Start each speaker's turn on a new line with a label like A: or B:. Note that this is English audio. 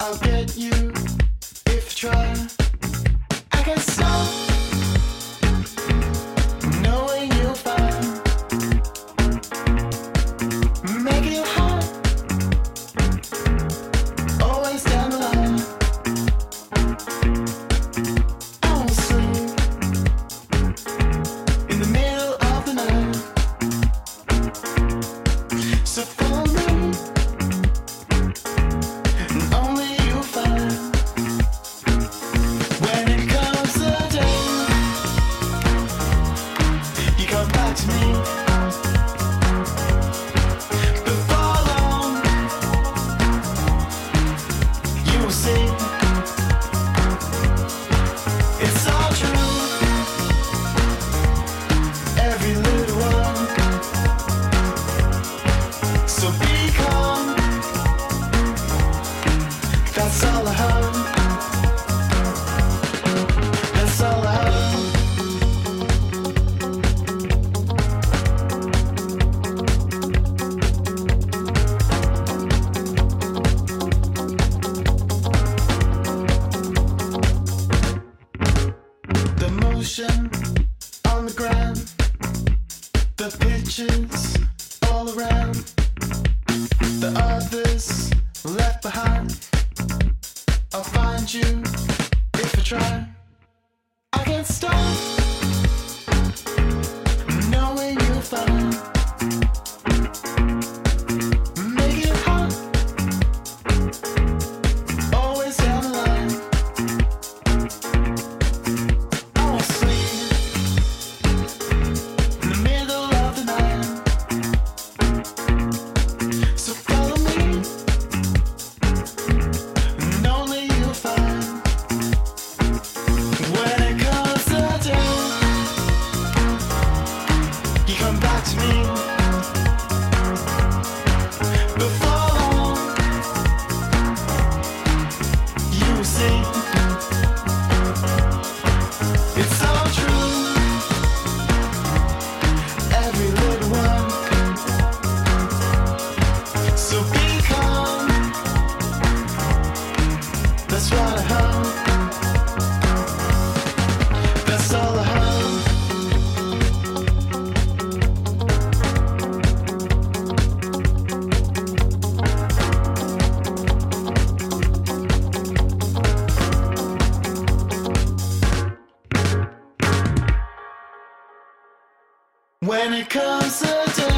A: I'll get you if you try. I can stop knowing you'll find. Make it hot, always down the line. I won't sleep in the middle of the night. So follow me, and only you'll find. When it comes the day you come back to me, before long you will see it's all true, every little one. So be calm, that's all I have. That's all I have. The motion on the ground, the pictures all around, the others left behind. I'll find you if I try. I can't stop knowing you'll find. Make it hot, always down the line. I won't sleep in the middle of the night. So follow me, and only you'll find. When it comes the day you come back to me, before long you will see it's all true, every little one. So be calm, that's what I have. That's all I have. When it comes to